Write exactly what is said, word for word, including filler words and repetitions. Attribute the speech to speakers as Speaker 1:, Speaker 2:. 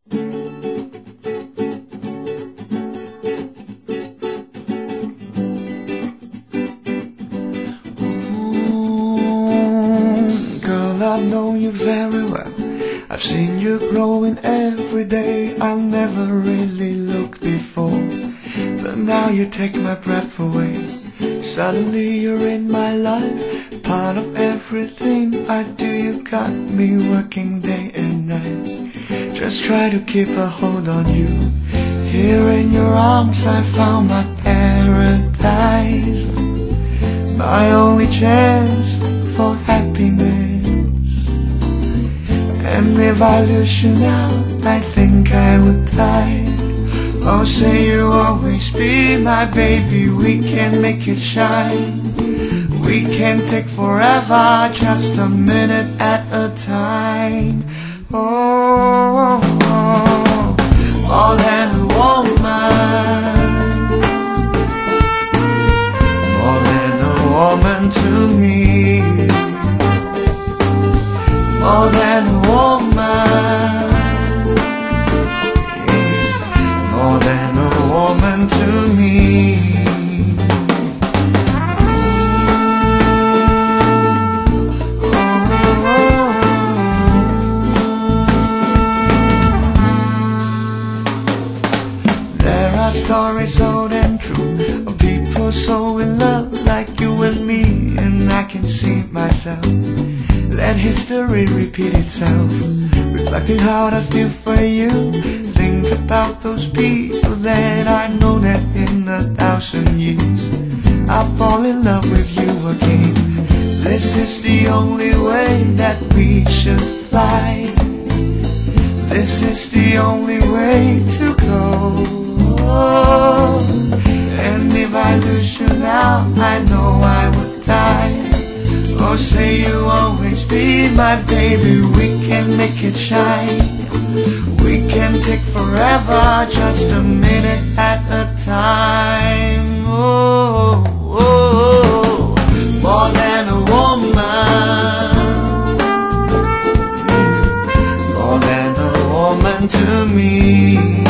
Speaker 1: Girl, I know you very well. I've seen you growing every day. I never really looked before, but now you take my breath away. Suddenly you're in my life, part of everything I do. You got me working day and night, just try to keep a hold on you. Here in your arms I found my paradise, my only chance for happiness. And if I lose you now, I think I would die. Oh, say you always be my baby. We can make it shine. We can take forever, just a minute at a time. Oh, oh, more than a woman, more than a woman to me, more than a woman, yeah, more than a woman to me. Stories old and true of people so in love like you and me, and I can see myself. Let history repeat itself, reflecting how I feel for you. Think about those people that I know that in a thousand years I'll fall in love with you again. This is the only way that we should fly. This is the only way to go. And if I lose you now, I know I would die. Oh, say you always be my baby. We can make it shine. We can take forever, just a minute at a time. Oh, oh, oh. More than a woman, more than a woman to me.